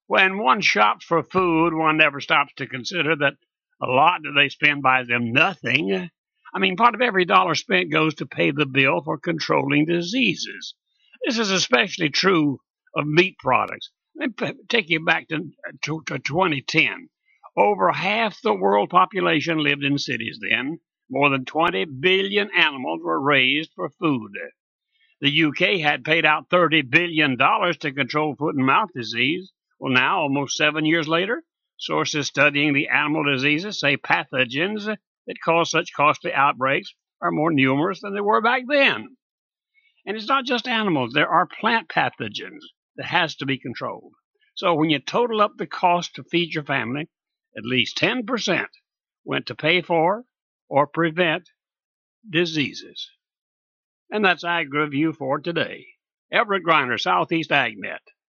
When one shops for food, one never stops to consider that a lot that they spend buys them nothing. I mean, part of every dollar spent goes to pay the bill for controlling diseases. This is especially true of meat products. Let me take you back to 2010. Over half the world population lived in cities then. More than 20 billion animals were raised for food. The UK had paid out $30 billion to control foot and mouth disease. Well, now, almost 7 years later, sources studying the animal diseases say pathogens that cause such costly outbreaks are more numerous than they were back then. And it's not just animals, there are plant pathogens that has to be controlled. So when you total up the cost to feed your family, at least 10% went to pay for or prevent diseases. And that's Ag Review for today. Everett Griner, Southeast AgNet.